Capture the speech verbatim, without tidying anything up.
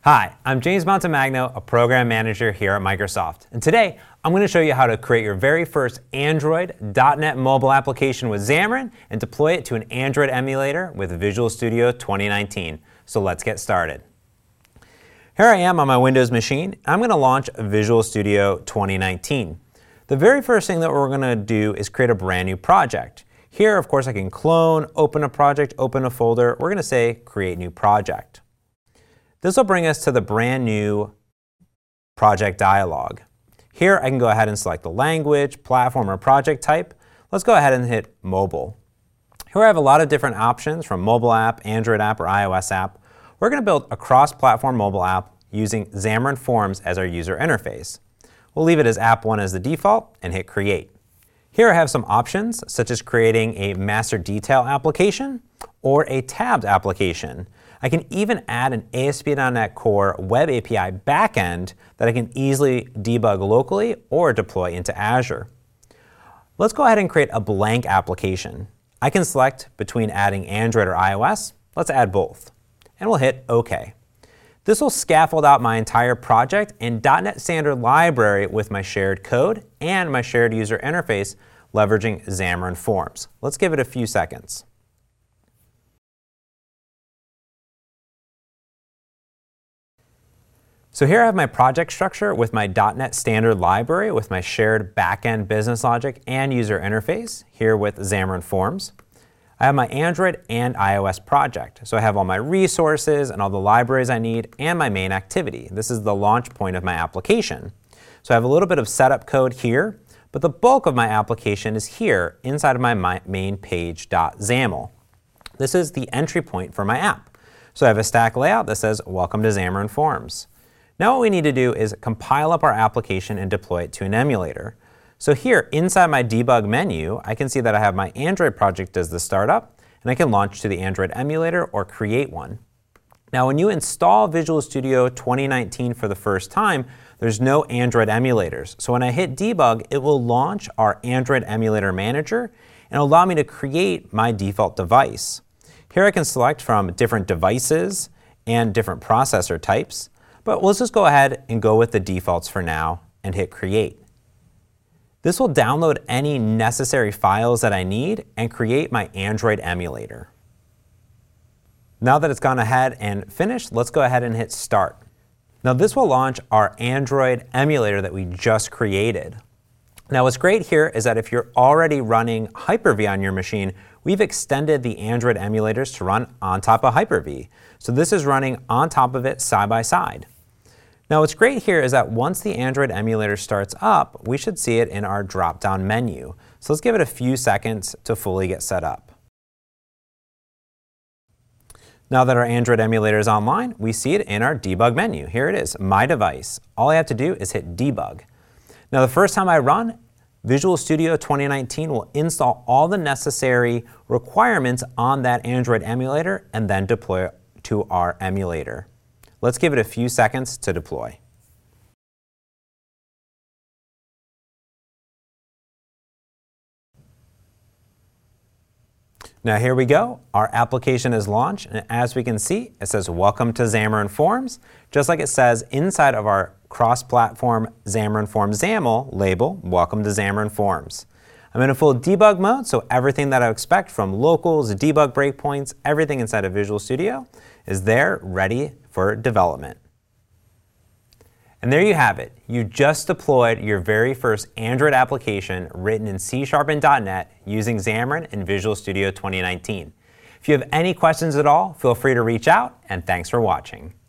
Hi, I'm James Montemagno, a program manager here at Microsoft. And today, I'm going to show you how to create your very first Android dot net mobile application with Xamarin and deploy it to an Android emulator with Visual Studio twenty nineteen. So let's get started. Here I am on my Windows machine. I'm going to launch Visual Studio twenty nineteen. The very first thing that we're going to do is create a brand new project. Here, of course, I can clone, open a project, open a folder. We're going to say Create New Project. This will bring us to the brand new project dialog. Here I can go ahead and select the language, platform, or project type. Let's go ahead and hit Mobile. Here I have a lot of different options from mobile app, Android app, or iOS app. We're going to build a cross-platform mobile app using Xamarin Forms as our user interface. We'll leave it as app one as the default and hit Create. Here I have some options such as creating a master detail application or a tabbed application. I can even add an A S P dot net Core Web A P I backend that I can easily debug locally or deploy into Azure. Let's go ahead and create a blank application. I can select between adding Android or iOS. Let's add both. And we'll hit OK. This will scaffold out my entire project in dot net Standard Library with my shared code and my shared user interface leveraging Xamarin Forms. Let's give it a few seconds. So here I have my project structure with my dot net Standard Library with my shared backend business logic and user interface here with Xamarin Forms. I have my Android and iOS project. So I have all my resources and all the libraries I need and my main activity. This is the launch point of my application. So I have a little bit of setup code here, but the bulk of my application is here inside of my main page.xaml. This is the entry point for my app. So I have a stack layout that says Welcome to Xamarin Forms. Now what we need to do is compile up our application and deploy it to an emulator. So here, inside my debug menu, I can see that I have my Android project as the startup, and I can launch to the Android emulator or create one. Now when you install Visual Studio twenty nineteen for the first time, there's no Android emulators. So when I hit debug, it will launch our Android emulator manager and allow me to create my default device. Here I can select from different devices and different processor types. But let's just go ahead and go with the defaults for now and hit Create. This will download any necessary files that I need and create my Android emulator. Now that it's gone ahead and finished, let's go ahead and hit Start. Now this will launch our Android emulator that we just created. Now what's great here is that if you're already running Hyper-V on your machine, we've extended the Android emulators to run on top of Hyper-V. So this is running on top of it side by side. Now what's great here is that once the Android emulator starts up, we should see it in our drop-down menu. So let's give it a few seconds to fully get set up. Now that our Android emulator is online, we see it in our debug menu. Here it is, My Device. All I have to do is hit Debug. Now the first time I run, Visual Studio twenty nineteen will install all the necessary requirements on that Android emulator and then deploy it to our emulator. Let's give it a few seconds to deploy. Now here we go. Our application is launched, and as we can see, it says Welcome to Xamarin Forms, just like it says inside of our cross-platform Xamarin Forms XAML label, Welcome to Xamarin Forms. I'm in a full debug mode, so everything that I expect from locals, debug breakpoints, everything inside of Visual Studio is there, ready for development. And there you have it. You just deployed your very first Android application written in C sharp and dot net using Xamarin in Visual Studio twenty nineteen. If you have any questions at all, feel free to reach out, and thanks for watching.